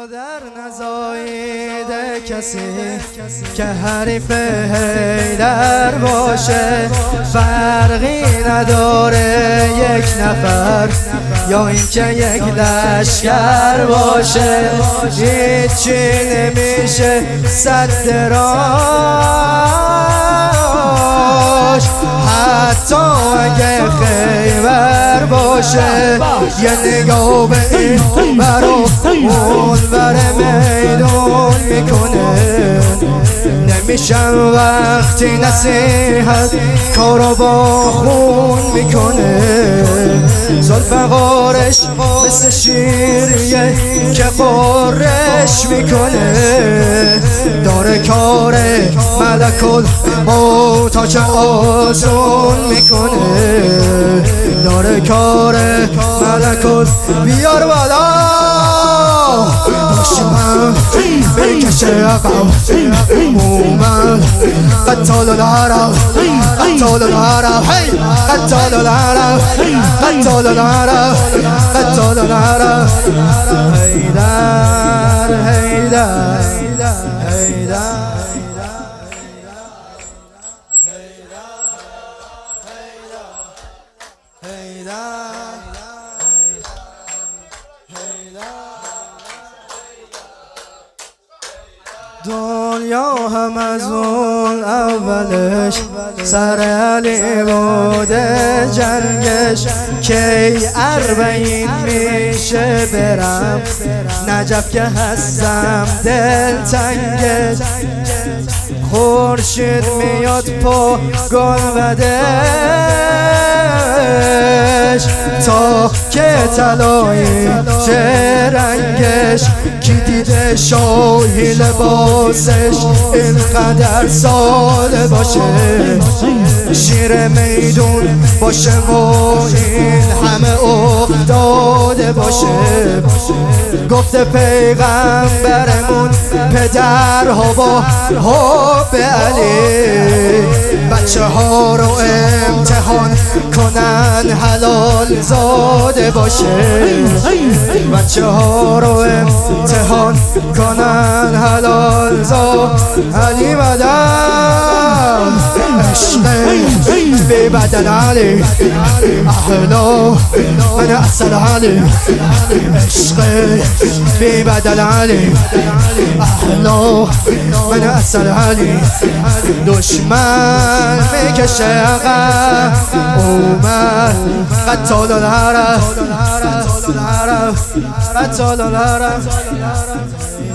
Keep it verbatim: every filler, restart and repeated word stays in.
مادر نزایده کسی که حریف حیدر باشه، فرقی نداره یک نفر یا اینکه یک لشکر باشه. هیچی نمیشه سد راش، حتی اگه خیبر باشه. یه نگاه به این بر و اون بر میدون میکنه، نمیشم وقتی نصیحت کارو با خون میکنه. زلفقارش مثل شیریه که قرش میکنه، داره کار ملک الموت تا چه آسون میکنه، داره کار ملک الموت. بیار بالا دشمن بکشه عقب، مومن قتال العرب، قتال العرب، قتال العرب، قتال العرب، قتال العرب. حیدر حیدر حیدر دنیا هم از اون اولش سر علی بوده جنگش، کی اربعین میشه برم نجف که هستم دل تنگش. خورشید میاد پا گنبدش تا که طلایی چه رنگش. کی دیده شاهی لباسش اینقدر ساده باشه، شیر میدون باشه و این همه افتاده باشه. گفته پیغمبرمون پدرها با حب علی بچه ها رو امتحان کنن حلال زاده باشه، بچه ها رو امتحان کنن حلال زاده. علی بدن عشقی بی بدن علی احلا من اصل علی، عشقی بی بدن علی احلا من اصل علی. دشمن میکشه عقب، اومد قتال العرب، قتال العرب، قتال العرب.